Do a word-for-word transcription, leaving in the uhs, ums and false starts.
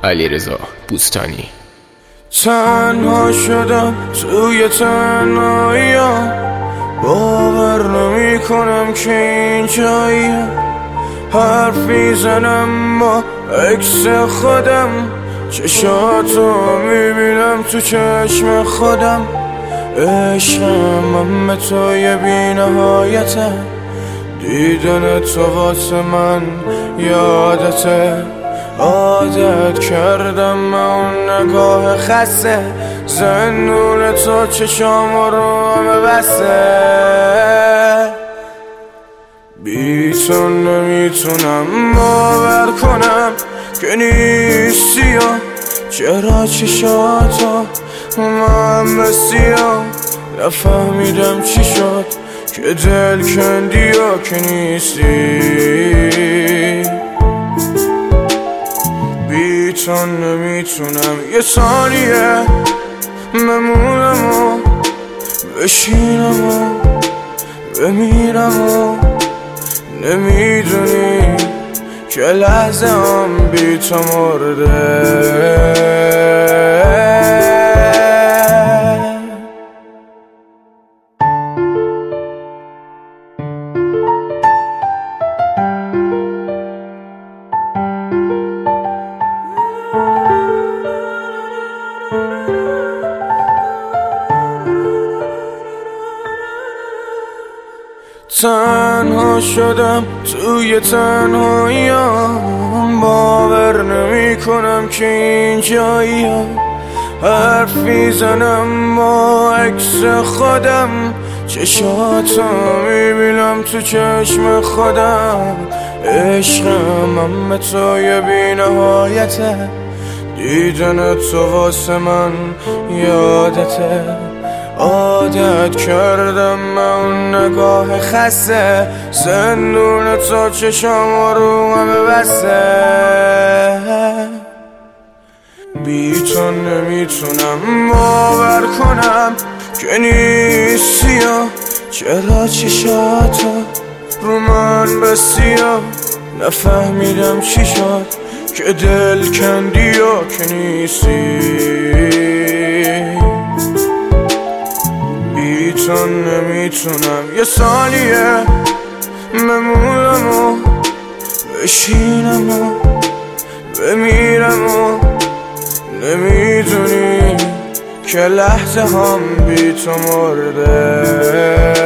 علیرضا بوستانی. تنها شدم توی تنهاییم، باور نمی کنم که این جاییم. حرفی زنم با عکس خودم، چشاتو میبینم تو چشم خودم. عشقم به توی بی نهایته، دیدن تو واسه من یادته. عادت کردم اون نگاه خسته، زنون تو چشام رو همه بسته. بی تو نمیتونم باور کنم که نیستی، چرا چشاتو من بسیا. نفهمیدم چی شد که دل کندی یا که نیستی. بی تو نمیتونم یه ثانیه بمونم و بشینم و بمیرم و نمیدونی که لحظه هم بی تو مرده. تنها شدم توی تنهاییم، باور نمی کنم که این جاییم. حرفی زنم با عکس خودم، چشاتو میبینم تو چشم خودم. عشقم به توی بی نهایته، دیدن تو واسه من یادته. عادت کردم اون نگاه خسته، زندون تو چشام رو همه بسته. بی تو نمیتونم باور کنم که نیستی، چرا چشاتو رو من بستی. نفهمیدم چی شد که دل کندی یا که نیستی. بی تو نمیتونم یه ثانیه بمونم و بشینم و بمیرم و نمیدونی که لحظه هم بی تو مرده.